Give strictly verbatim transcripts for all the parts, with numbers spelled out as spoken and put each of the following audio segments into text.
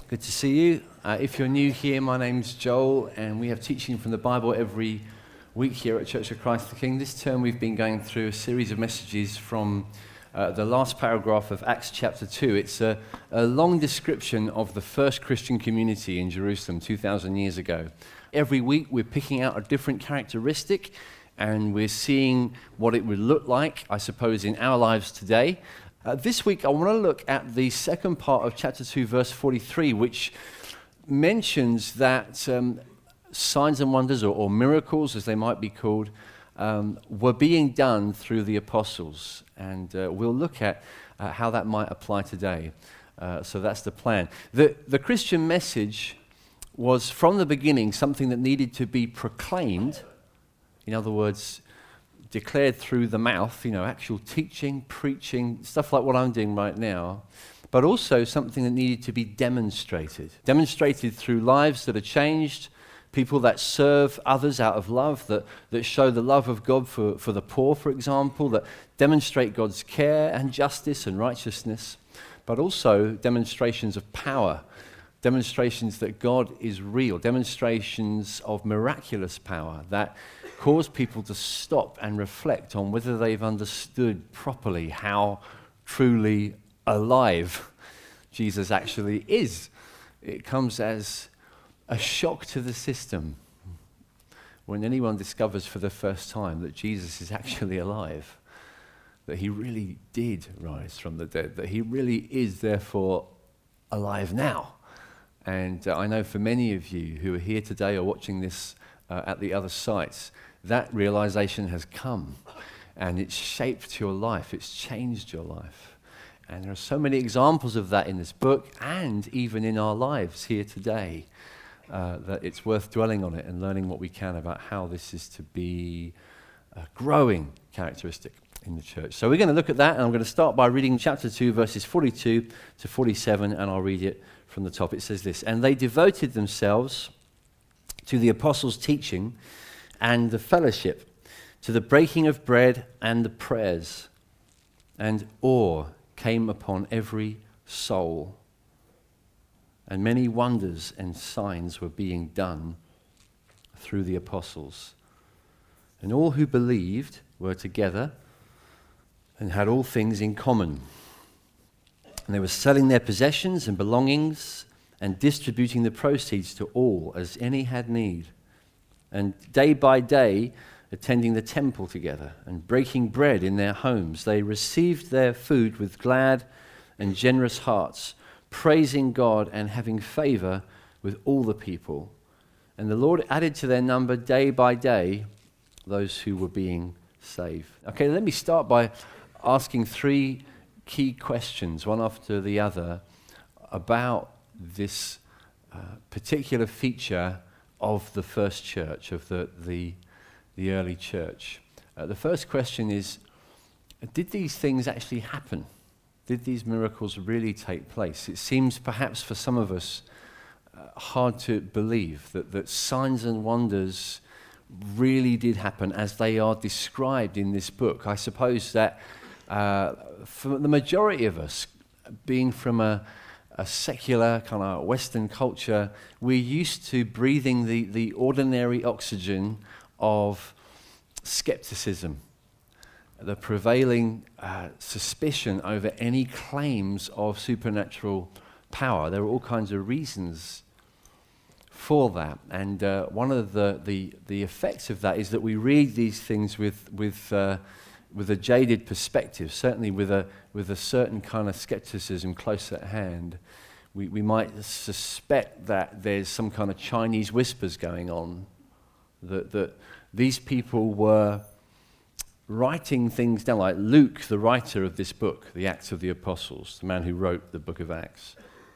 Good to see you. Uh, if you're new here, my name's Joel, and we have teaching from the Bible every week here at Church of Christ the King. This term we've been going through a series of messages from uh, the last paragraph of Acts chapter two. It's a, a long description of the first Christian community in Jerusalem two thousand years ago. Every week we're picking out a different characteristic, and we're seeing what it would look like, I suppose, in our lives today. Uh, this week, I want to look at the second part of chapter two, verse forty-three, which mentions that um, signs and wonders, or, or miracles, as they might be called, um, were being done through the apostles. And uh, we'll look at uh, how that might apply today. Uh, so that's the plan. The, the Christian message was, from the beginning, something that needed to be proclaimed. In other words, declared through the mouth, you know, actual teaching, preaching, stuff like what I'm doing right now, but also something that needed to be demonstrated. Demonstrated through lives that are changed, people that serve others out of love, that, that show the love of God for, for the poor, for example, that demonstrate God's care and justice and righteousness, but also demonstrations of power, demonstrations that God is real, demonstrations of miraculous power that cause people to stop and reflect on whether they've understood properly how truly alive Jesus actually is. It comes as a shock to the system when anyone discovers for the first time that Jesus is actually alive, that he really did rise from the dead, that he really is therefore alive now. And uh, I know for many of you who are here today or watching this uh, at the other sites, that realization has come, and it's shaped your life, it's changed your life. And there are so many examples of that in this book, and even in our lives here today, uh, that it's worth dwelling on it and learning what we can about how this is to be a growing characteristic in the church. So we're going to look at that, and I'm going to start by reading chapter two, verses forty-two to forty-seven, and I'll read it from the top. It says this: "And they devoted themselves to the apostles' teaching and the fellowship, to the breaking of bread and the prayers. And awe came upon every soul. And many wonders and signs were being done through the apostles. And all who believed were together and had all things in common. And they were selling their possessions and belongings and distributing the proceeds to all as any had need. And day by day, attending the temple together and breaking bread in their homes, they received their food with glad and generous hearts, praising God and having favor with all the people. And the Lord added to their number day by day those who were being saved." Okay, let me start by asking three key questions, one after the other, about this uh, particular feature of the first church, of the the, the early church. Uh, the first question is, did these things actually happen? Did these miracles really take place? It seems perhaps for some of us uh, hard to believe that, that signs and wonders really did happen as they are described in this book. I suppose that uh, for the majority of us, being from a a secular kind of Western culture, we're used to breathing the, the ordinary oxygen of skepticism, the prevailing uh, suspicion over any claims of supernatural power. There are all kinds of reasons for that, and uh, one of the, the, the effects of that is that we read these things with with uh, with a jaded perspective, certainly with a with a certain kind of skepticism close at hand. We we might suspect that there's some kind of Chinese whispers going on, that that these people were writing things down, like Luke, the writer of this book, the Acts of the Apostles, the man who wrote the book of Acts,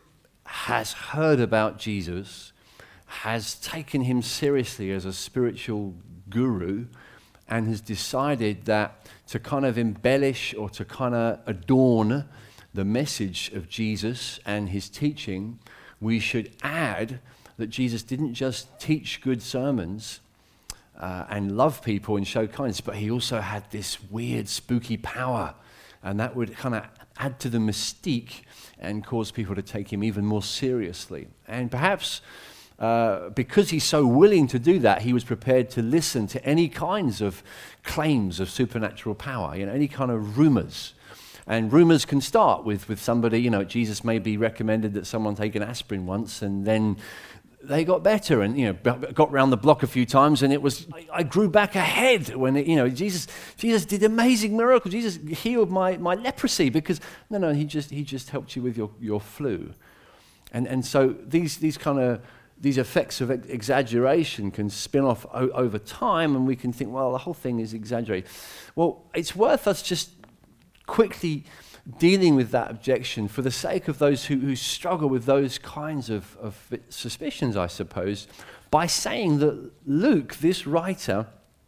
has heard about Jesus, has taken him seriously as a spiritual guru, and has decided that to kind of embellish or to kind of adorn the message of Jesus and his teaching, we should add that Jesus didn't just teach good sermons uh, and love people and show kindness, but he also had this weird, spooky power, and that would kind of add to the mystique and cause people to take him even more seriously. And perhaps uh, because he's so willing to do that, he was prepared to listen to any kinds of claims of supernatural power, you know, any kind of rumors. And rumors can start with, with somebody, you know, Jesus maybe recommended that someone take an aspirin once, and then they got better, and, you know, got round the block a few times, and it was, I, I grew back ahead when, it, you know, Jesus Jesus did amazing miracles. Jesus healed my, my leprosy because, no, no, he just he just helped you with your, your flu. And and so these these kind of, these effects of exaggeration can spin off o- over time, and we can think, well, the whole thing is exaggerated. Well, it's worth us just quickly dealing with that objection for the sake of those who, who struggle with those kinds of, of suspicions, I suppose, by saying that Luke, this writer,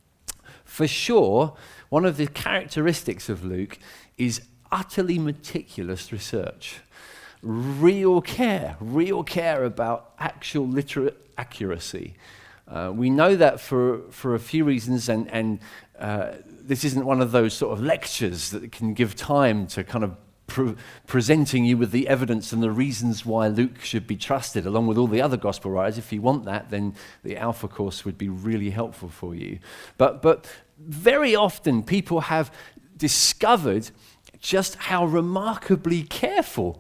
for sure, one of the characteristics of Luke is utterly meticulous research. Real care, real care about actual literate accuracy. Uh, we know that for, for a few reasons, and, and uh, this isn't one of those sort of lectures that can give time to kind of pre- presenting you with the evidence and the reasons why Luke should be trusted, along with all the other gospel writers. If you want that, then the Alpha course would be really helpful for you. But, but very often people have discovered just how remarkably careful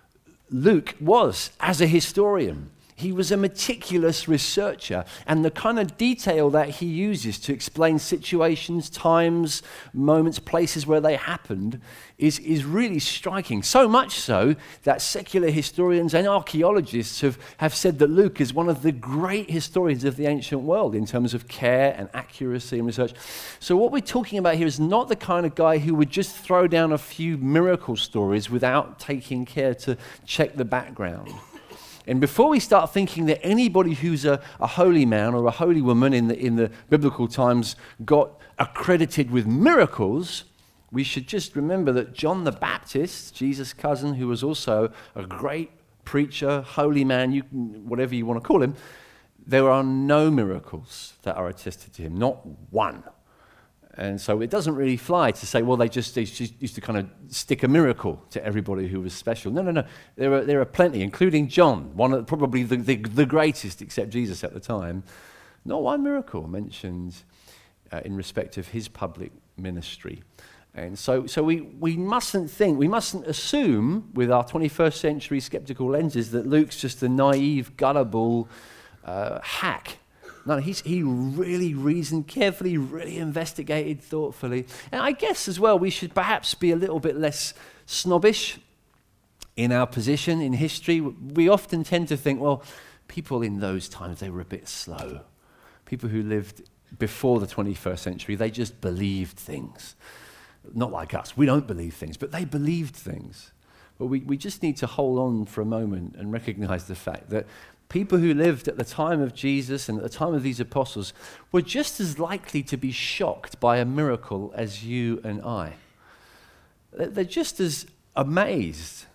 Luke was as a historian. He was a meticulous researcher, and the kind of detail that he uses to explain situations, times, moments, places where they happened is, is really striking. So much so that secular historians and archaeologists have, have said that Luke is one of the great historians of the ancient world in terms of care and accuracy and research. So what we're talking about here is not the kind of guy who would just throw down a few miracle stories without taking care to check the background. And before we start thinking that anybody who's a, a holy man or a holy woman in the, in the biblical times got accredited with miracles, we should just remember that John the Baptist, Jesus' cousin, who was also a great preacher, holy man, you, whatever you want to call him, there are no miracles that are attested to him, not one. And so it doesn't really fly to say, well, they just, they just used to kind of stick a miracle to everybody who was special. No, no, no. There are, there are plenty, including John, one of probably the, the, the greatest, except Jesus at the time. Not one miracle mentioned uh, in respect of his public ministry. And so, so we, we mustn't think, we mustn't assume with our twenty-first century skeptical lenses that Luke's just a naive, gullible uh, hack. No, he's, he really reasoned carefully, really investigated thoughtfully. And I guess as well we should perhaps be a little bit less snobbish in our position in history. We often tend to think, well, people in those times, they were a bit slow. People who lived before the twenty-first century, they just believed things. Not like us, we don't believe things, but they believed things. But we, we just need to hold on for a moment and recognize the fact that people who lived at the time of Jesus and at the time of these apostles were just as likely to be shocked by a miracle as you and I. They're just as amazed,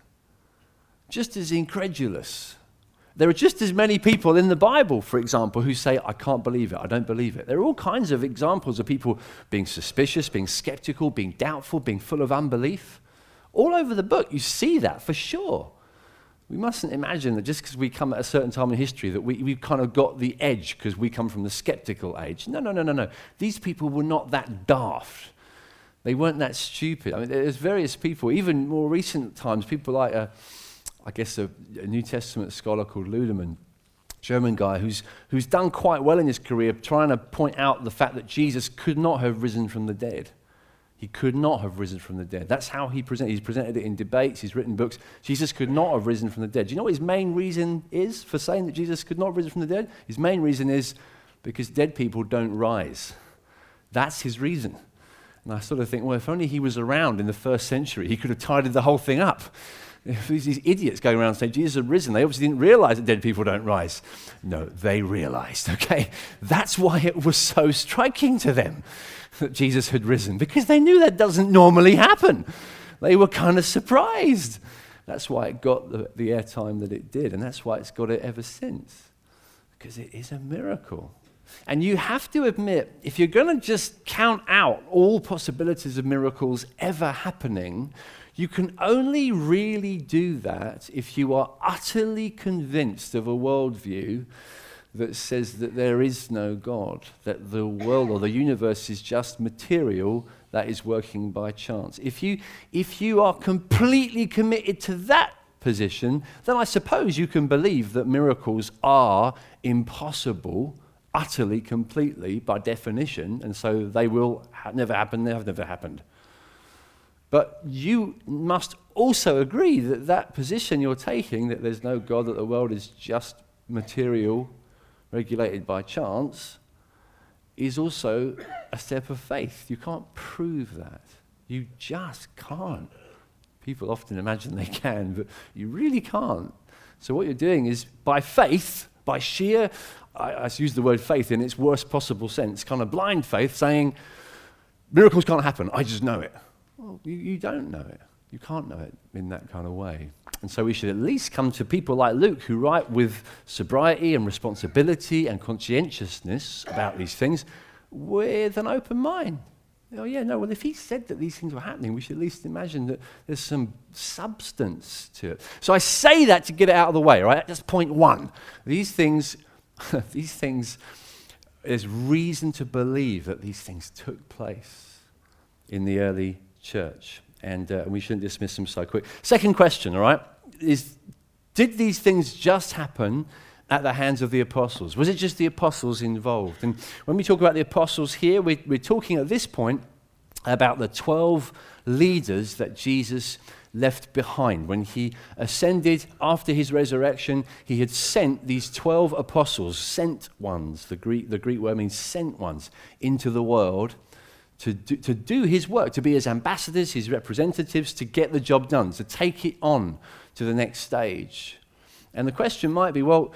just as incredulous. There are just as many people in the Bible, for example, who say, I can't believe it, I don't believe it. There are all kinds of examples of people being suspicious, being skeptical, being doubtful, being full of unbelief. All over the book, you see that for sure. We mustn't imagine that just because we come at a certain time in history that we, we've kind of got the edge because we come from the skeptical age. No, no, no, no, no. These people were not that daft. They weren't that stupid. I mean, there's various people, even more recent times, people like, a, I guess, a, a New Testament scholar called Ludemann, German guy, who's, who's done quite well in his career trying to point out the fact that Jesus could not have risen from the dead. He could not have risen from the dead. That's how he presented. He's presented it in debates. He's written books. Jesus could not have risen from the dead. Do you know what his main reason is for saying that Jesus could not have risen from the dead? His main reason is because dead people don't rise. That's his reason. And I sort of think, well, if only he was around in the first century, he could have tidied the whole thing up. If these idiots going around saying Jesus had risen, they obviously didn't realize that dead people don't rise. No, they realized, okay? That's why it was so striking to them that Jesus had risen, because they knew that doesn't normally happen. They were kind of surprised. That's why it got the, the airtime that it did, and that's why it's got it ever since, because it is a miracle. And you have to admit, if you're going to just count out all possibilities of miracles ever happening, You can only really do that if you are utterly convinced of a worldview that says that there is no God, that the world or the universe is just material that is working by chance. If you, if you are completely committed to that position, then I suppose you can believe that miracles are impossible, utterly, completely, by definition, and so they will ha- never happen, they have never happened. But you must also agree that that position you're taking, that there's no God, that the world is just material, regulated by chance, is also a step of faith. You can't prove that. You just can't. People often imagine they can, but you really can't. So what you're doing is, by faith, by sheer, I, I use the word faith in its worst possible sense, kind of blind faith, saying, miracles can't happen, I just know it. Well, you, you don't know it. You can't know it in that kind of way. And so we should at least come to people like Luke, who write with sobriety and responsibility and conscientiousness about these things, with an open mind. Oh yeah, no, well if he said that these things were happening, we should at least imagine that there's some substance to it. So I say that to get it out of the way, right? That's point one. These things, these things, there's reason to believe that these things took place in the early church. And uh, we shouldn't dismiss them so quick. Second question, all right, is did these things just happen at the hands of the apostles? Was it just the apostles involved? And when we talk about the apostles here, we're, we're talking at this point about the twelve leaders that Jesus left behind. When he ascended after his resurrection, he had sent these twelve apostles, sent ones, the Greek, the Greek word means sent ones, into the world to do, to do his work, to be his ambassadors, his representatives, to get the job done, to take it on to the next stage. And the question might be, well,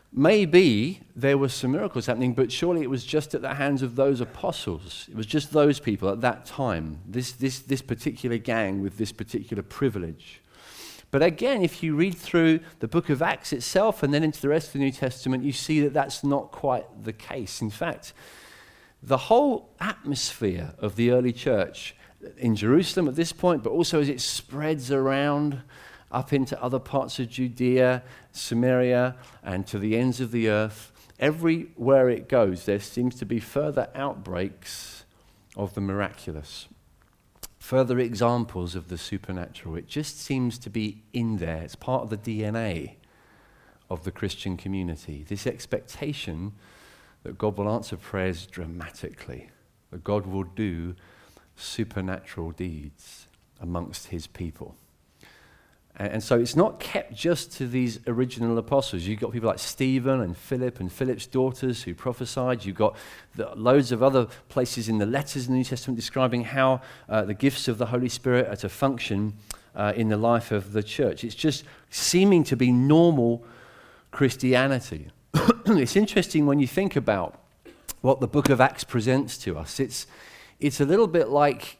maybe there were some miracles happening, but surely it was just at the hands of those apostles. It was just those people at that time, this, this, this particular gang with this particular privilege. But again, if you read through the book of Acts itself and then into the rest of the New Testament, you see that that's not quite the case. In fact, the whole atmosphere of the early church in Jerusalem at this point, but also as it spreads around up into other parts of Judea, Samaria, and to the ends of the earth, everywhere it goes, there seems to be further outbreaks of the miraculous, further examples of the supernatural. It just seems to be in there. It's part of the D N A of the Christian community. This expectation that God will answer prayers dramatically, that God will do supernatural deeds amongst his people. And, and so it's not kept just to these original apostles. You've got people like Stephen and Philip and Philip's daughters who prophesied. You've got the, loads of other places in the letters in the New Testament describing how uh, the gifts of the Holy Spirit are to function uh, in the life of the church. It's just seeming to be normal Christianity. It's interesting when you think about what the book of Acts presents to us. It's, it's a little bit like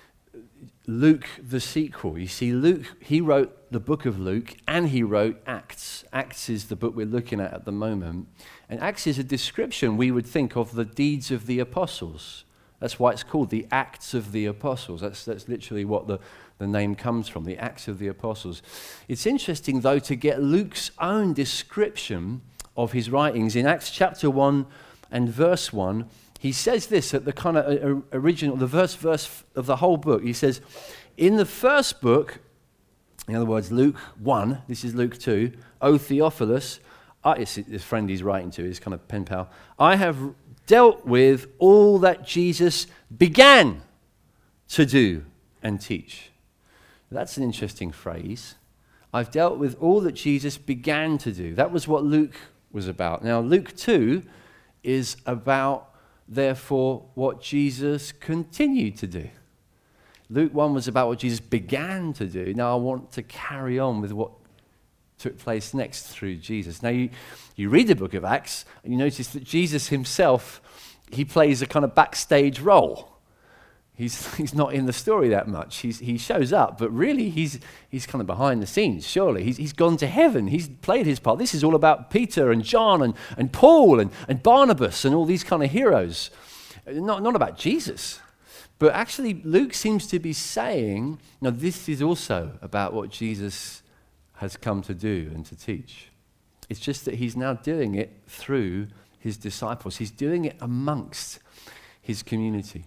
Luke, the sequel. You see, Luke, he wrote the book of Luke and he wrote Acts. Acts is the book we're looking at at the moment. And Acts is a description, we would think, of the deeds of the apostles. That's why it's called the Acts of the Apostles. That's, that's literally what the, the name comes from, the Acts of the Apostles. It's interesting, though, to get Luke's own description of his writings. In Acts chapter one and verse one, he says this at the kind of original, the first verse of the whole book. He says, in the first book, in other words, Luke one, this is Luke two, O Theophilus, I, it's his friend he's writing to, his kind of pen pal, I have dealt with all that Jesus began to do and teach. That's an interesting phrase. I've dealt with all that Jesus began to do. That was what Luke was about. Now, Luke two is about, therefore, what Jesus continued to do. Luke one was about what Jesus began to do. Now I want to carry on with what took place next through Jesus. Now you, you read the book of Acts and you notice that Jesus himself, he plays a kind of backstage role. He's, he's not in the story that much. He's, he shows up, but really he's, he's kind of behind the scenes, surely. He's, he's gone to heaven. He's played his part. This is all about Peter and John and, and Paul and, and Barnabas and all these kind of heroes. Not, not about Jesus. But actually, Luke seems to be saying, now this is also about what Jesus has come to do and to teach. It's just that he's now doing it through his disciples. He's doing it amongst his community.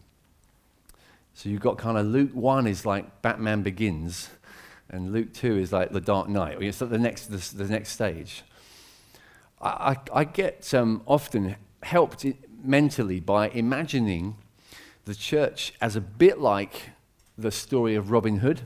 So you've got kind of Luke one is like Batman Begins, and Luke two is like The Dark Knight. It's at the next the, the next stage. I, I, I get um, often helped mentally by imagining the church as a bit like the story of Robin Hood.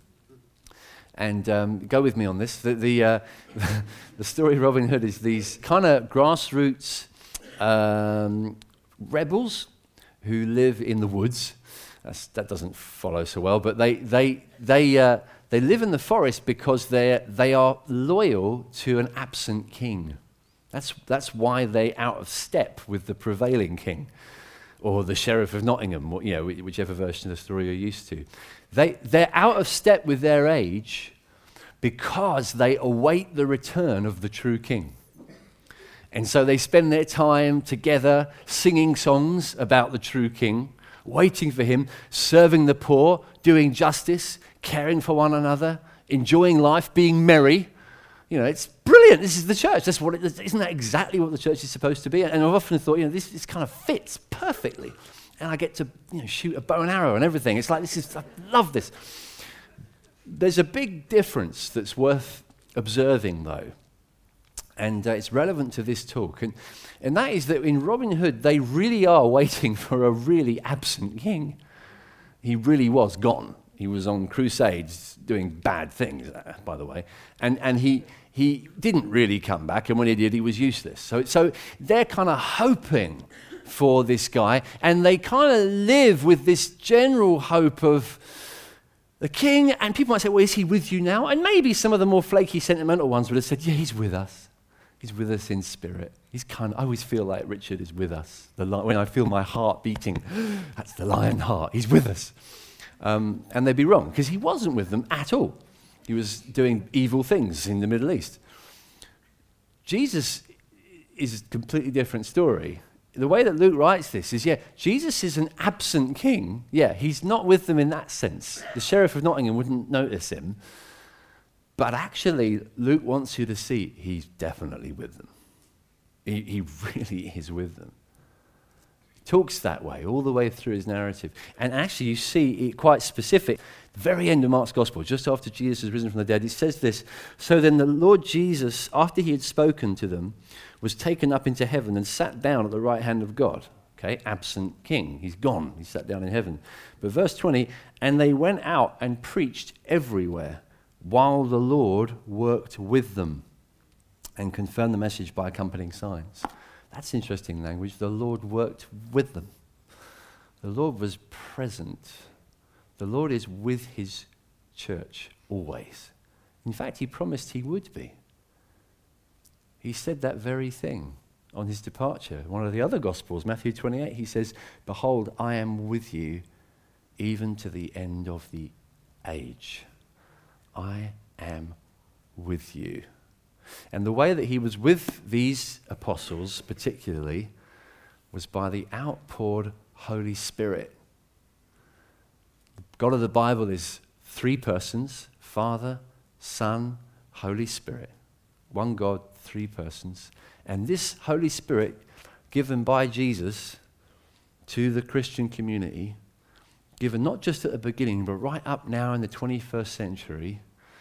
And um, go with me on this. The the, uh, the story of Robin Hood is these kind of grassroots um, rebels who live in the woods. That's, that doesn't follow so well, but they they they uh, they live in the forest because they they are loyal to an absent king. That's that's why they're out of step with the prevailing king, or the sheriff of Nottingham, you know, whichever version of the story you're used to. They, they're out of step with their age because they await the return of the true king. And so they spend their time together singing songs about the true king, waiting for him, serving the poor, doing justice, caring for one another, enjoying life, being merry. You know, it's brilliant. This is the church. That's what it is. Isn't that exactly what the church is supposed to be? And I've often thought, you know, this, this kind of fits perfectly. And I get to, you know, shoot a bow and arrow and everything. It's like, this is, I love this. There's a big difference that's worth observing, though. And uh, it's relevant to this talk. And, and that is that in Robin Hood, they really are waiting for a really absent king. He really was gone. He was on crusades doing bad things, uh, by the way. And, and he, he didn't really come back. And when he did, he was useless. So, so they're kind of hoping for this guy, and they kind of live with this general hope of the king, and people might say, well, is he with you now? And maybe some of the more flaky, sentimental ones would have said, yeah, he's with us. He's with us in spirit. He's kind of, I always feel like Richard is with us. The li- when I feel my heart beating, that's the lion heart. He's with us. Um, and they'd be wrong, because he wasn't with them at all. He was doing evil things in the Middle East. Jesus is a completely different story. The way that Luke writes this is, yeah, Jesus is an absent king. Yeah, he's not with them in that sense. The sheriff of Nottingham wouldn't notice him. But actually, Luke wants you to see he's definitely with them. He, he really is with them. He talks that way all the way through his narrative. And actually, you see it quite specific. The very end of Mark's Gospel, just after Jesus has risen from the dead, he says this, so then the Lord Jesus, after he had spoken to them, was taken up into heaven and sat down at the right hand of God. Okay, absent king. He's gone. He sat down in heaven. But verse twenty, and they went out and preached everywhere while the Lord worked with them and confirmed the message by accompanying signs. That's interesting language. The Lord worked with them. The Lord was present. The Lord is with his church always. In fact, he promised he would be. He said that very thing on his departure. One of the other Gospels, Matthew twenty-eight, he says, behold, I am with you even to the end of the age. I am with you. And the way that he was with these apostles particularly was by the outpoured Holy Spirit. The God of the Bible is three persons, Father, Son, Holy Spirit. One God, three persons. And this Holy Spirit given by Jesus to the Christian community, given not just at the beginning, but right up now in the twenty-first century,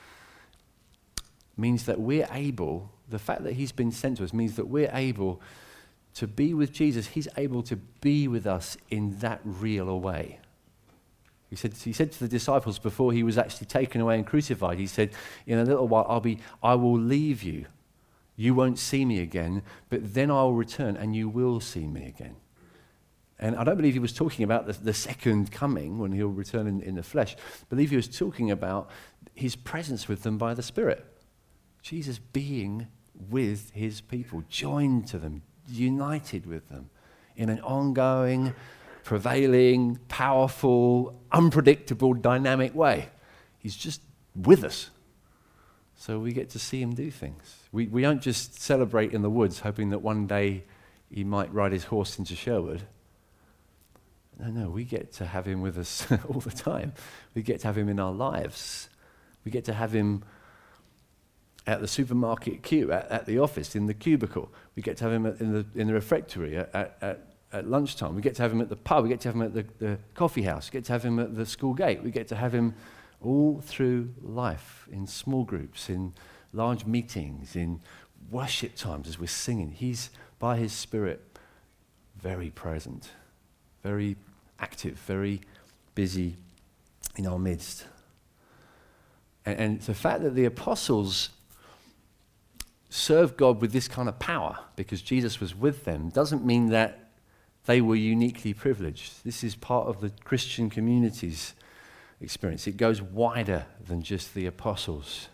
means that we're able, the fact that he's been sent to us means that we're able to be with Jesus. He's able to be with us in that real a way. He said, he said to the disciples before he was actually taken away and crucified, he said, in a little while I'll be, I will leave you. You won't see me again, but then I'll return and you will see me again. And I don't believe he was talking about the, the second coming when he'll return in, in the flesh. I believe he was talking about his presence with them by the Spirit. Jesus being with his people, joined to them, united with them in an ongoing, prevailing, powerful, unpredictable, dynamic way. He's just with us. So we get to see him do things. We, we don't just celebrate in the woods hoping that one day he might ride his horse into Sherwood. No, no, we get to have him with us all the time. We get to have him in our lives. We get to have him at the supermarket queue, at, at the office, in the cubicle. We get to have him at, in the in the refectory at, at, at, at lunchtime. We get to have him at the pub. We get to have him at the, the coffee house. We get to have him at the school gate. We get to have him all through life, in small groups, in large meetings, in worship times as we're singing. He's, by his Spirit, very present, very active, very busy in our midst. And, and the fact that the apostles served God with this kind of power because Jesus was with them doesn't mean that they were uniquely privileged. This is part of the Christian community's experience. It goes wider than just the apostles.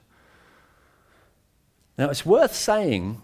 Now, it's worth saying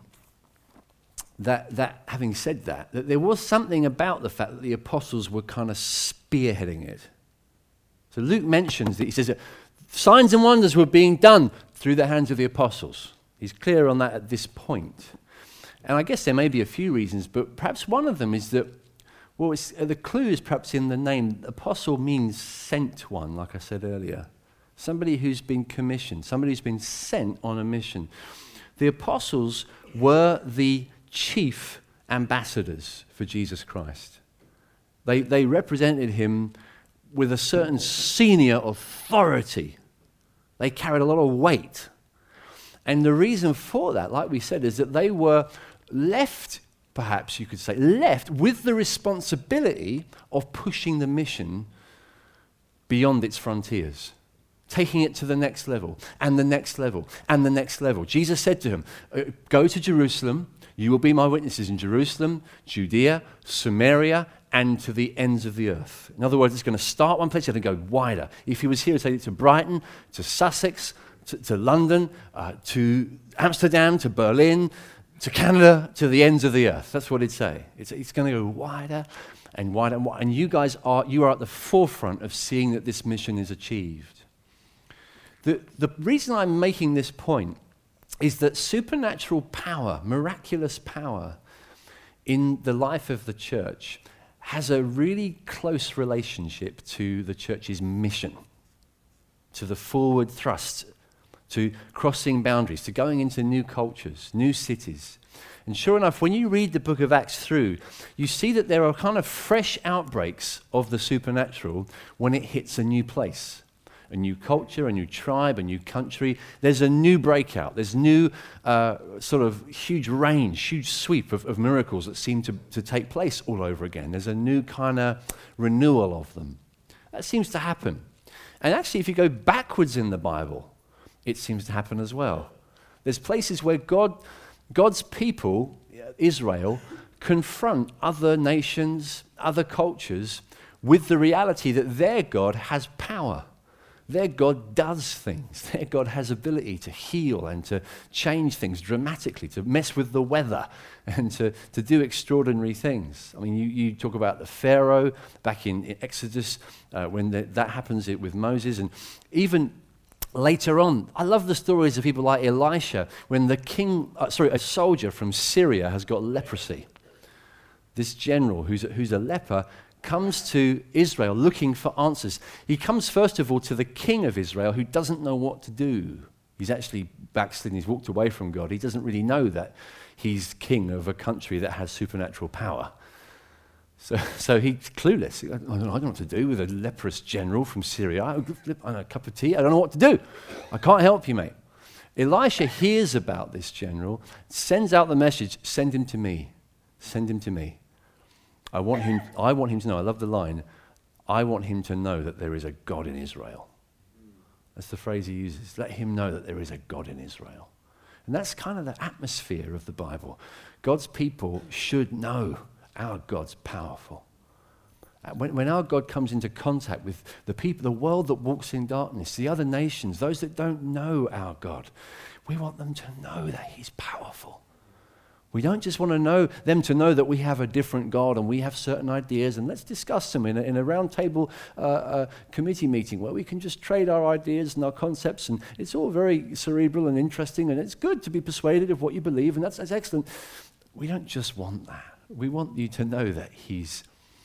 that, that having said that, that there was something about the fact that the apostles were kind of spearheading it. So Luke mentions that he says that signs and wonders were being done through the hands of the apostles. He's clear on that at this point. And I guess there may be a few reasons, but perhaps one of them is that, well, it's, uh, the clue is perhaps in the name. Apostle means sent one, like I said earlier. Somebody who's been commissioned, somebody who's been sent on a mission. The apostles were the chief ambassadors for Jesus Christ. They, they represented him with a certain senior authority. They carried a lot of weight. And the reason for that, like we said, is that they were left, perhaps you could say, left with the responsibility of pushing the mission beyond its frontiers, taking it to the next level, and the next level, and the next level. Jesus said to him, go to Jerusalem, you will be my witnesses in Jerusalem, Judea, Samaria, and to the ends of the earth. In other words, it's going to start one place, it's going to go wider. If he was here, he'd take it to Brighton, to Sussex, to, to London, uh, to Amsterdam, to Berlin, to Canada, to the ends of the earth. That's what he'd say. It's, it's going to go wider and wider and wider. And you guys are, you are at the forefront of seeing that this mission is achieved. The, the reason I'm making this point is that supernatural power, miraculous power in the life of the church has a really close relationship to the church's mission, to the forward thrust, to crossing boundaries, to going into new cultures, new cities. And sure enough, when you read the book of Acts through, you see that there are kind of fresh outbreaks of the supernatural when it hits a new place. A new culture, a new tribe, a new country. There's a new breakout. There's new uh, sort of huge range, huge sweep of, of miracles that seem to, to take place all over again. There's a new kind of renewal of them. That seems to happen. And actually, if you go backwards in the Bible, it seems to happen as well. There's places where God, God's people, Israel, confront other nations, other cultures, with the reality that their God has power. Their God does things. Their God has ability to heal and to change things dramatically, to mess with the weather and to, to do extraordinary things. I mean, you, you talk about the Pharaoh back in, in Exodus, uh, when the, that happens with Moses, and even later on, I love the stories of people like Elisha, when the king, uh, sorry, a soldier from Syria has got leprosy. This general who's a, who's a leper comes to Israel looking for answers. He comes first of all to the king of Israel, who doesn't know what to do. He's actually backslidden, he's walked away from God. He doesn't really know that he's king of a country that has supernatural power. So, so he's clueless. I don't know what to do with a leprous general from Syria. I want a cup of tea. I don't know what to do. I can't help you, mate. Elisha hears about this general, sends out the message, send him to me. Send him to me. I want him, I want him to know, I love the line, I want him to know that there is a God in Israel. That's the phrase he uses. Let him know that there is a God in Israel. And that's kind of the atmosphere of the Bible. God's people should know our God's powerful. When, when our God comes into contact with the people, the world that walks in darkness, the other nations, those that don't know our God, we want them to know that he's powerful. We don't just want to know them to know that we have a different God and we have certain ideas, and let's discuss them in a, in a round table uh, uh, committee meeting where we can just trade our ideas and our concepts, and it's all very cerebral and interesting, and it's good to be persuaded of what you believe, and that's, that's excellent. We don't just want that. We want you to know that he's,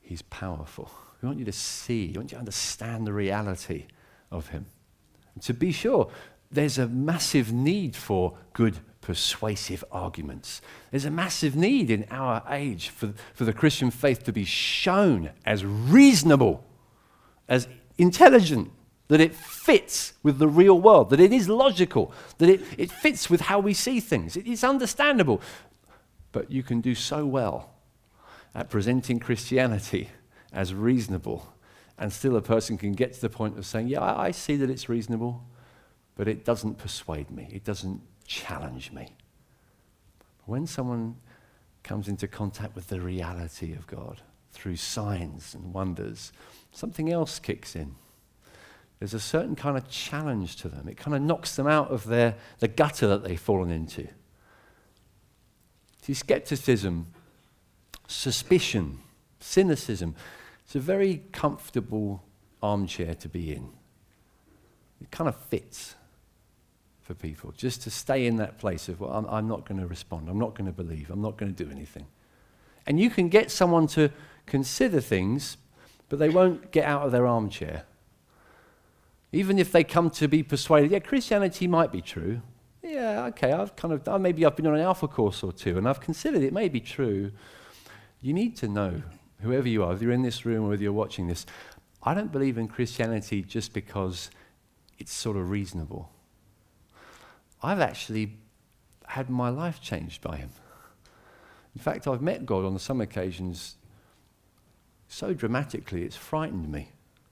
he's powerful. We want you to see, we want you to understand the reality of him. And to be sure, there's a massive need for good, persuasive arguments. There's a massive need in our age for, for the Christian faith to be shown as reasonable, as intelligent, that it fits with the real world, that it is logical, that it, it fits with how we see things. It is understandable. But you can do so well at presenting Christianity as reasonable, and still a person can get to the point of saying, yeah, I, I see that it's reasonable, but it doesn't persuade me. It doesn't challenge me. When someone comes into contact with the reality of God through signs and wonders, something else kicks in. There's a certain kind of challenge to them. It kind of knocks them out of their the gutter that they've fallen into. See, skepticism, suspicion, cynicism, it's a very comfortable armchair to be in. It kind of fits for people, just to stay in that place of, well, I'm, I'm not going to respond, I'm not going to believe, I'm not going to do anything. And you can get someone to consider things, but they won't get out of their armchair. Even if they come to be persuaded, yeah, Christianity might be true. Yeah, okay, I've kind of, uh, maybe I've been on an Alpha course or two, and I've considered it may be true. You need to know, whoever you are, whether you're in this room or whether you're watching this, I don't believe in Christianity just because it's sort of reasonable. I've actually had my life changed by him. In fact, I've met God on some occasions so dramatically, it's frightened me.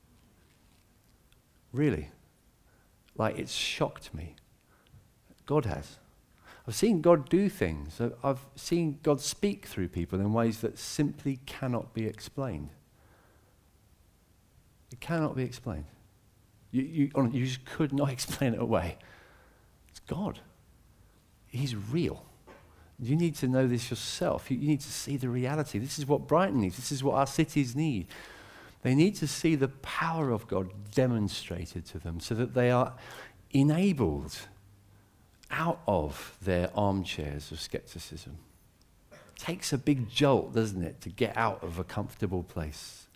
Really. Like, it's shocked me. God has. I've seen God do things. I've seen God speak through people in ways that simply cannot be explained. It cannot be explained. You, you, you just could not explain it away. It's God. He's real. You need to know this yourself. You, you need to see the reality. This is what Brighton needs. This is what our cities need. They need to see the power of God demonstrated to them so that they are enabled out of their armchairs of skepticism. It takes a big jolt, doesn't it, to get out of a comfortable place.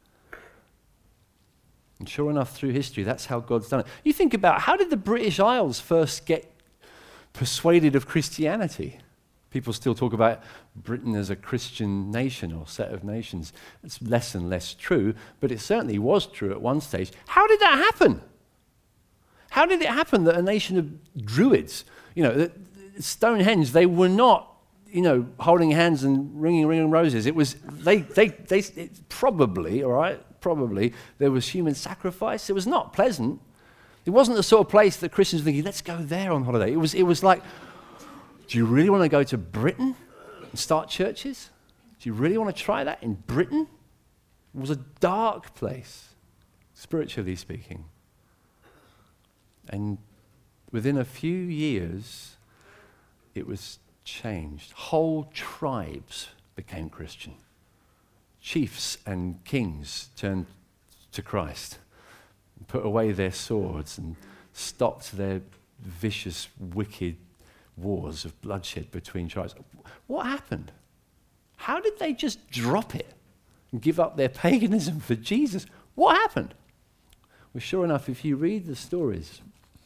And sure enough, through history, that's how God's done it. You think about, how did the British Isles first get persuaded of Christianity? People still talk about Britain as a Christian nation or set of nations. It's less and less true, but it certainly was true at one stage. How did that happen? How did it happen that a nation of Druids, you know, Stonehenge, they were not, you know, holding hands and ringing, ringing roses. It was, they, they, they, it probably, all right, probably, there was human sacrifice. It was not pleasant. It wasn't the sort of place that Christians were thinking, let's go there on holiday. It was, it was like, do you really want to go to Britain and start churches? Do you really want to try that in Britain? It was a dark place, spiritually speaking. And within a few years, it was changed. Whole tribes became Christian. Chiefs and kings turned to Christ, put away their swords and stopped their vicious, wicked wars of bloodshed between tribes. What happened? How did they just drop it and give up their paganism for Jesus? What happened? Well, sure enough, if you read the stories,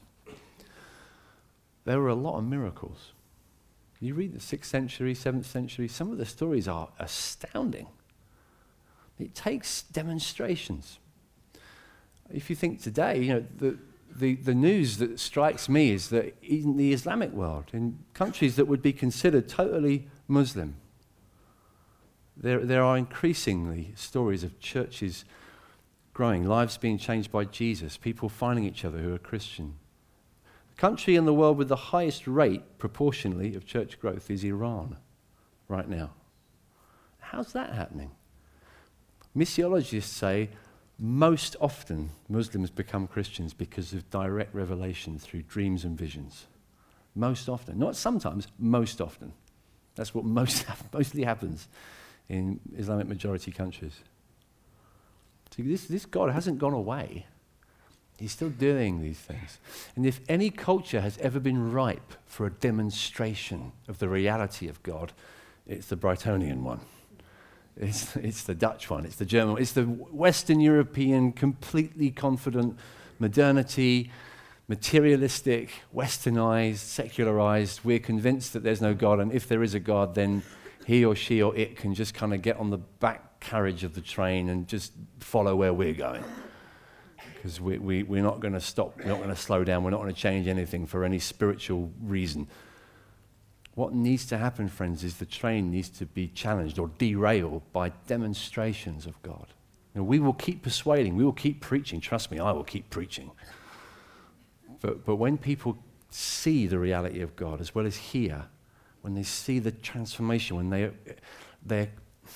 there were a lot of miracles. You read the sixth century, seventh century, some of the stories are astounding. It takes demonstrations. If you think today, you know, the The, the news that strikes me is that in the Islamic world, in countries that would be considered totally Muslim, there, there are increasingly stories of churches growing, lives being changed by Jesus, people finding each other who are Christian. The country in the world with the highest rate, proportionally, of church growth is Iran right now. How's that happening? Missiologists say most often, Muslims become Christians because of direct revelation through dreams and visions. Most often. Not sometimes, most often. That's what most mostly happens in Islamic majority countries. So this, this God hasn't gone away. He's still doing these things. And if any culture has ever been ripe for a demonstration of the reality of God, it's the Brightonian one. It's, it's the Dutch one, it's the German one, it's the Western European, completely confident modernity, materialistic, westernized, secularized. We're convinced that there's no God, and if there is a God, then he or she or it can just kind of get on the back carriage of the train and just follow where we're going. Because we, we, we're not going to stop, we're not going to slow down, we're not going to change anything for any spiritual reason. What needs to happen, friends, is the train needs to be challenged or derailed by demonstrations of God. You know, we will keep persuading, we will keep preaching. Trust me, I will keep preaching. But, but when people see the reality of God as well as hear, when they see the transformation, when they, they're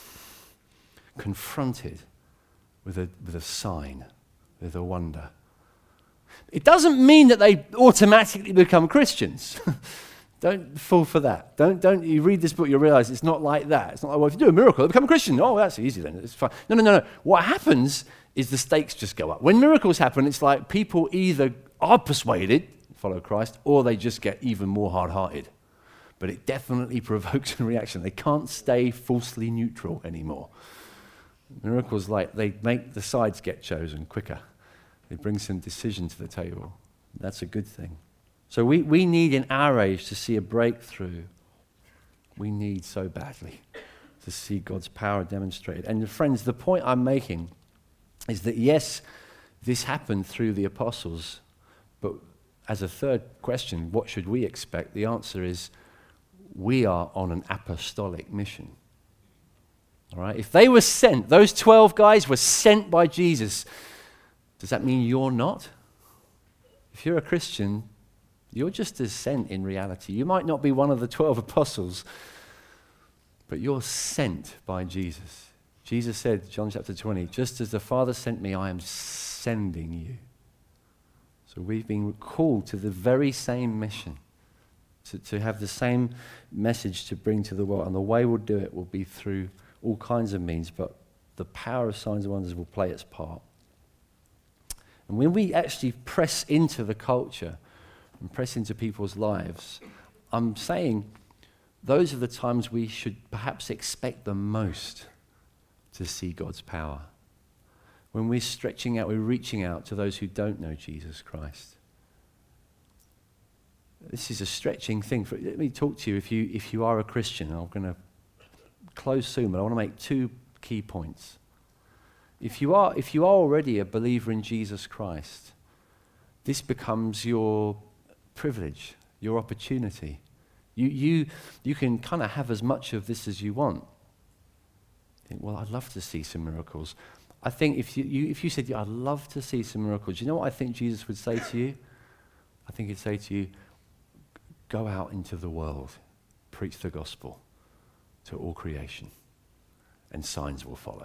confronted with a, with a sign, with a wonder, it doesn't mean that they automatically become Christians. Don't fall for that. Don't, don't, you read this book, you'll realize it's not like that. It's not like, well, if you do a miracle, become a Christian. Oh, that's easy then, it's fine. No, no, no, no. What happens is the stakes just go up. When miracles happen, it's like people either are persuaded, follow Christ, or they just get even more hard-hearted. But it definitely provokes a reaction. They can't stay falsely neutral anymore. Miracles, like, they make the sides get chosen quicker. They bring some decision to the table. That's a good thing. So we, we need in our age to see a breakthrough. We need so badly to see God's power demonstrated. And friends, the point I'm making is that yes, this happened through the apostles, but as a third question, what should we expect? The answer is we are on an apostolic mission. All right? If they were sent, those twelve guys were sent by Jesus, does that mean you're not? If you're a Christian, you're just as sent in reality. You might not be one of the twelve apostles, but you're sent by Jesus. Jesus said, John chapter twenty, just as the Father sent me, I am sending you. So we've been called to the very same mission, to, to have the same message to bring to the world. And the way we'll do it will be through all kinds of means, but the power of signs and wonders will play its part. And when we actually press into the culture and press into people's lives, I'm saying those are the times we should perhaps expect the most to see God's power. When we're stretching out, we're reaching out to those who don't know Jesus Christ. This is a stretching thing. For, let me talk to you if you if you are a Christian. I'm going to close soon, but I want to make two key points. If you are if you are already a believer in Jesus Christ, this becomes your privilege, your opportunity. You you you can kind of have as much of this as you want. Think, well, I'd love to see some miracles. I think if you, you if you said, yeah, I'd love to see some miracles, you know what I think Jesus would say to you? I think he'd say to you, go out into the world, preach the gospel to all creation, and signs will follow.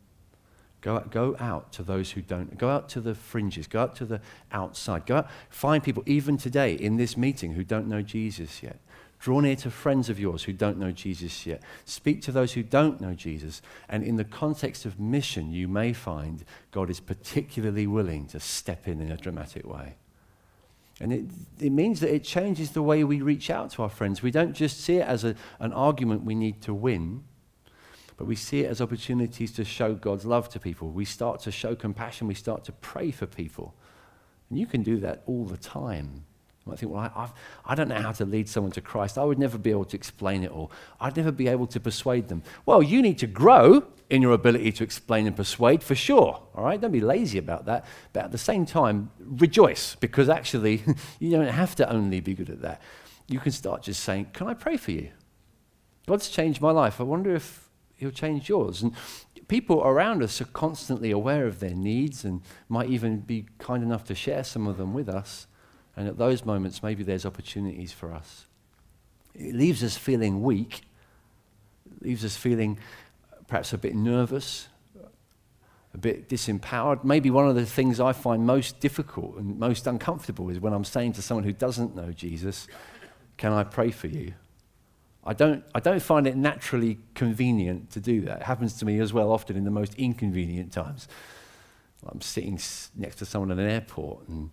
Go out, go out to those who don't, go out to the fringes, go out to the outside, go out, find people even today in this meeting who don't know Jesus yet. Draw near to friends of yours who don't know Jesus yet. Speak to those who don't know Jesus. And in the context of mission, you may find God is particularly willing to step in in a dramatic way. And it, it means that it changes the way we reach out to our friends. We don't just see it as a, an argument we need to win, but we see it as opportunities to show God's love to people. We start to show compassion. We start to pray for people. And you can do that all the time. I think, well, I, I've, I don't know how to lead someone to Christ. I would never be able to explain it all. I'd never be able to persuade them. Well, you need to grow in your ability to explain and persuade, for sure. All right? Don't be lazy about that. But at the same time, rejoice, because actually, you don't have to only be good at that. You can start just saying, can I pray for you? God's changed my life. I wonder if he'll change yours. And people around us are constantly aware of their needs and might even be kind enough to share some of them with us. And at those moments, maybe there's opportunities for us. It leaves us feeling weak. It leaves us feeling perhaps a bit nervous, a bit disempowered. Maybe one of the things I find most difficult and most uncomfortable is when I'm saying to someone who doesn't know Jesus, can I pray for you? I don't, I don't find it naturally convenient to do that. It happens to me as well often in the most inconvenient times. I'm sitting next to someone at an airport and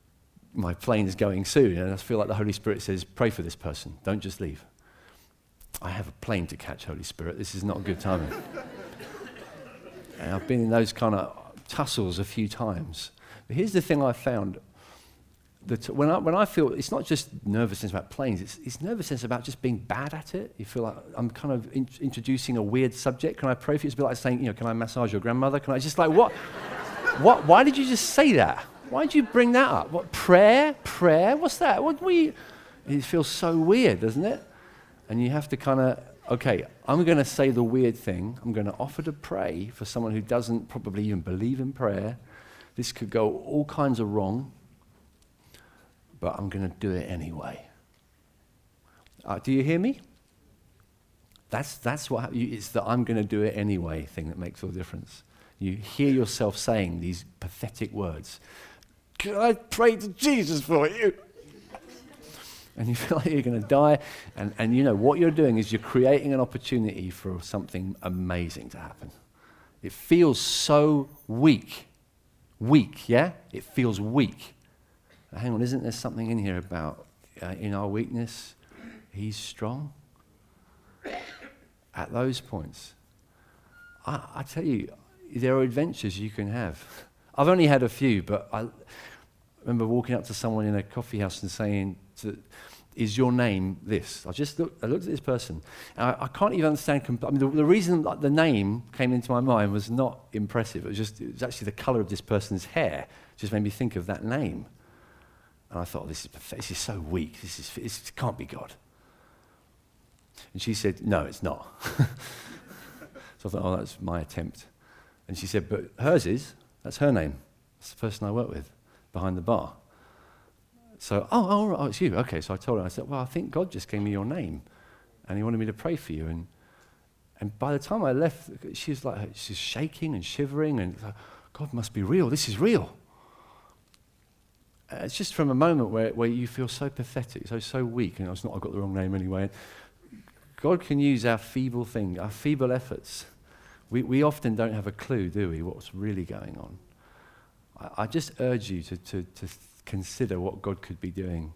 my plane is going soon, and I feel like the Holy Spirit says, pray for this person, don't just leave. I have a plane to catch, Holy Spirit. This is not a good timing. And I've been in those kind of tussles a few times. But here's the thing I found. That when I, when I feel, it's not just nervousness about planes, it's, it's nervousness about just being bad at it. You feel like I'm kind of in, introducing a weird subject. Can I pray for you? It's a bit like saying, you know, can I massage your grandmother? Can I just like, what? what? Why did you just say that? Why did you bring that up? What, prayer? Prayer? What's that? What we? It feels so weird, doesn't it? And you have to kind of, okay, I'm going to say the weird thing. I'm going to offer to pray for someone who doesn't probably even believe in prayer. This could go all kinds of wrong. But I'm going to do it anyway. Uh, do you hear me? That's that's what you, it's the I'm going to do it anyway thing that makes all the difference. You hear yourself saying these pathetic words. Can I pray to Jesus for you? And you feel like you're going to die. And, and you know, what you're doing is you're creating an opportunity for something amazing to happen. It feels so weak. Weak, yeah? It feels weak. Hang on, isn't there something in here about uh, in our weakness, he's strong? At those points, I, I tell you, there are adventures you can have. I've only had a few, but I remember walking up to someone in a coffee house and saying, to, is your name this? I just looked, I looked at this person, and I, I can't even understand. Comp- I mean, the, the reason that the name came into my mind was not impressive. It was just, it was actually the colour of this person's hair. It just made me think of that name. And I thought, this is this is so weak. This is this can't be God. And she said, no, it's not. So I thought, oh, that's my attempt. And she said, but hers is. That's her name. That's the person I work with behind the bar. So, oh, oh, oh, it's you. Okay, so I told her, I said, well, I think God just gave me your name. And he wanted me to pray for you. And and by the time I left, she was like, she's shaking and shivering. And like, God must be real. This is real. It's just from a moment where, where you feel so pathetic, so so weak, and it's not, I've got the wrong name anyway. God can use our feeble thing, our feeble efforts. We we often don't have a clue, do we, what's really going on. I, I just urge you to, to, to consider what God could be doing.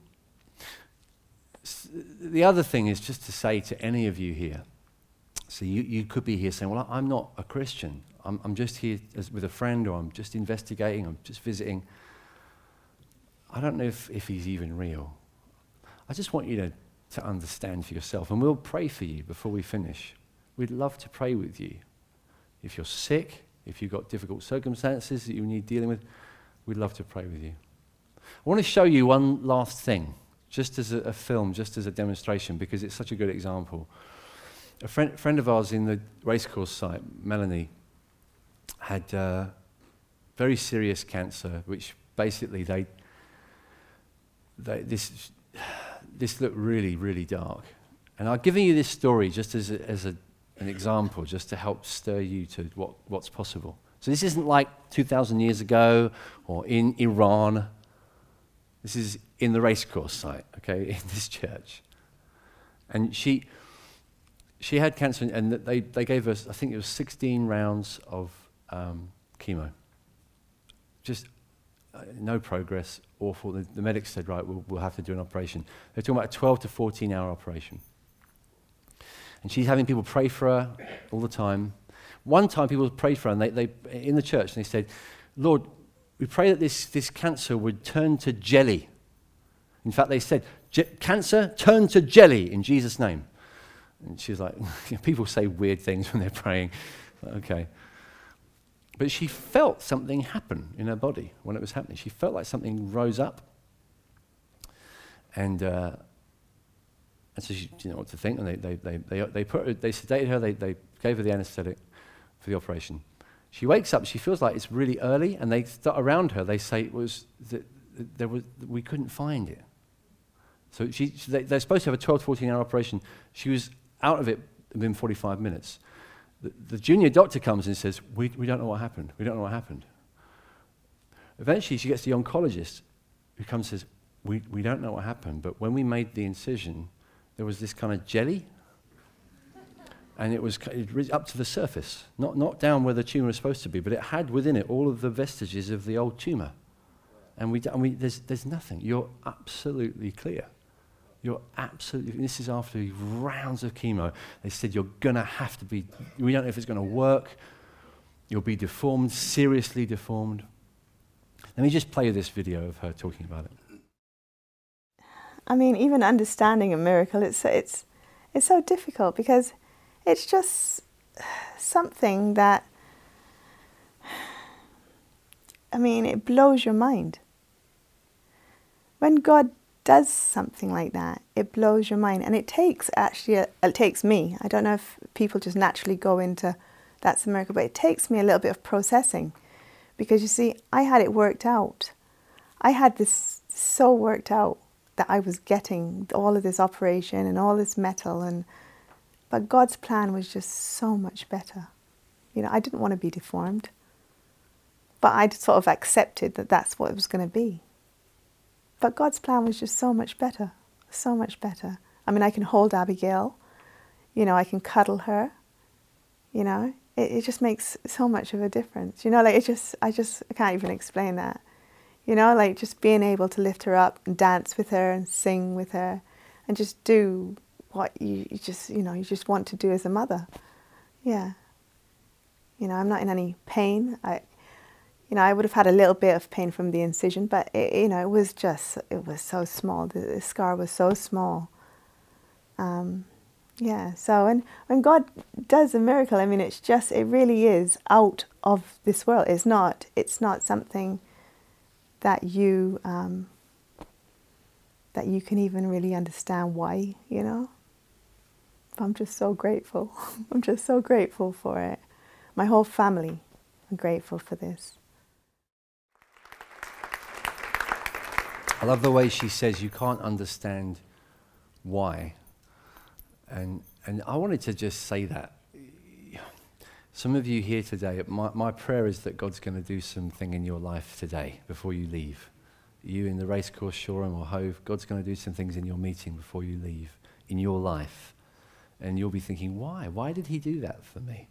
S- the other thing is just to say to any of you here, so you, you could be here saying, well, I'm not a Christian. I'm, I'm just here as, with a friend, or I'm just investigating, I'm just visiting. I don't know if, if he's even real. I just want you to, to understand for yourself, and we'll pray for you before we finish. We'd love to pray with you. If you're sick, if you've got difficult circumstances that you need dealing with, we'd love to pray with you. I want to show you one last thing, just as a, a film, just as a demonstration, because it's such a good example. A friend, friend of ours in the racecourse site, Melanie, had uh, very serious cancer, which basically they... They, this this looked really, really dark. And I'm giving you this story just as, a, as a, an example, just to help stir you to what, what's possible. So this isn't like two thousand years ago or in Iran. This is in the racecourse site, okay, in this church. And she she had cancer, and they, they gave us, I think it was sixteen rounds of um, chemo. Just uh, no progress, awful. The, the medics said, right, we'll, we'll have to do an operation. They're talking about a twelve to fourteen hour operation. And she's having people pray for her all the time. One time people prayed for her, and they, they in the church, and they said, Lord, we pray that this, this cancer would turn to jelly. In fact, they said, cancer, turn to jelly in Jesus' name. And she was like, people say weird things when they're praying. Okay. But she felt something happen in her body when it was happening. She felt like something rose up. And uh, and so she didn't know what to think. And they they they they, they put her, they sedated her. They they gave her the anesthetic for the operation. She wakes up. She feels like it's really early. And they start around her. They say it was that there was we couldn't find it. So she they, they're supposed to have a twelve to fourteen hour operation. She was out of it within forty-five minutes. The, the junior doctor comes and says, we, we don't know what happened. We don't know what happened. Eventually, she gets the oncologist who comes and says, we, we don't know what happened, but when we made the incision, there was this kind of jelly, and it was it was up to the surface, not, not down where the tumor was supposed to be, but it had within it all of the vestiges of the old tumor. And we, and we there's, there's nothing. You're absolutely clear. You're absolutely, this is after rounds of chemo. They said you're going to have to be, we don't know if it's going to work. You'll be deformed, seriously deformed. Let me just play this video of her talking about it. I mean, even understanding a miracle, it's, it's, it's so difficult because it's just something that, I mean, it blows your mind. When God does something like that, it blows your mind. And it takes, actually, a, it takes me, I don't know if people just naturally go into, that's a miracle, but it takes me a little bit of processing. Because you see, I had it worked out. I had this so worked out that I was getting all of this operation and all this metal, and but God's plan was just so much better. You know, I didn't want to be deformed, but I sort of accepted that that's what it was going to be. But God's plan was just so much better, so much better. I mean, I can hold Abigail, you know, I can cuddle her, you know, it, it just makes so much of a difference. You know, like it just, I just, I can't even explain that. You know, like just being able to lift her up and dance with her and sing with her and just do what you, you just, you know, you just want to do as a mother. Yeah. You know, I'm not in any pain. I, you know, I would have had a little bit of pain from the incision, but it, you know, it was just, it was so small. The, the scar was so small. Um, yeah. So, and when God does a miracle, I mean, it's just, it really is out of this world. It's not, it's not something that you um, that you can even really understand why, you know. I'm just so grateful. I'm just so grateful for it. My whole family are grateful for this. I love the way she says you can't understand why. And and I wanted to just say that. Some of you here today, my, my prayer is that God's going to do something in your life today before you leave. You in the racecourse, Shoreham or Hove, God's going to do some things in your meeting before you leave, in your life. And you'll be thinking, why? Why did he do that for me?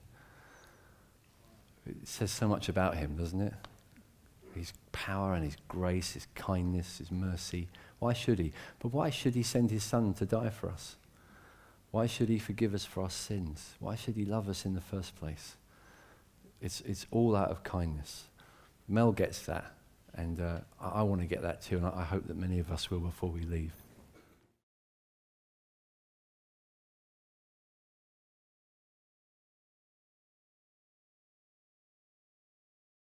It says so much about him, doesn't it? His power and his grace, his kindness, his mercy. Why should he? But why should he send his son to die for us? Why should he forgive us for our sins? Why should he love us in the first place? It's it's all out of kindness. Mel gets that, and uh, I, I want to get that too, and I, I hope that many of us will before we leave.